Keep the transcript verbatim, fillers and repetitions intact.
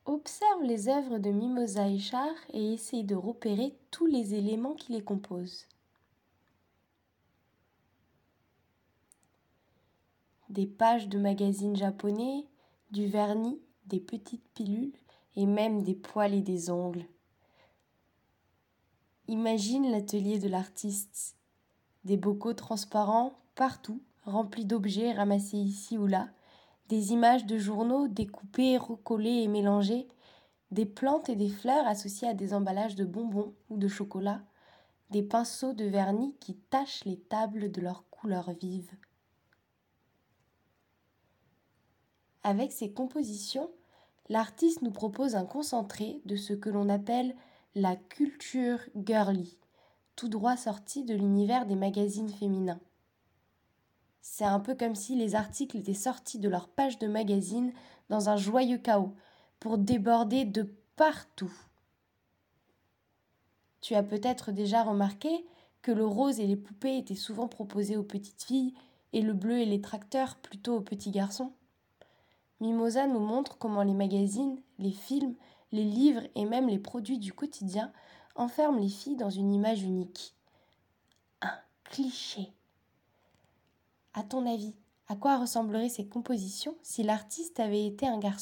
Observe les œuvres de Mimosa Echard et essaye de repérer tous les éléments qui les composent. Des pages de magazines japonais, du vernis, des petites pilules et même des poils et des ongles. Imagine l'atelier de l'artiste. Des bocaux transparents partout, remplis d'objets ramassés ici ou là, des images de journaux découpées, recollées et mélangées, des plantes et des fleurs associées à des emballages de bonbons ou de chocolat, des pinceaux de vernis qui tachent les tables de leurs couleurs vives. Avec ses compositions, l'artiste nous propose un concentré de ce que l'on appelle la culture girly, tout droit sorti de l'univers des magazines féminins. C'est un peu comme si les articles étaient sortis de leur page de magazine dans un joyeux chaos, pour déborder de partout. Tu as peut-être déjà remarqué que le rose et les poupées étaient souvent proposés aux petites filles et le bleu et les tracteurs plutôt aux petits garçons. Mimosa nous montre comment les magazines, les films, les livres et même les produits du quotidien enferment les filles dans une image unique. Un cliché. À ton avis, à quoi ressembleraient ces compositions si l'artiste avait été un garçon ?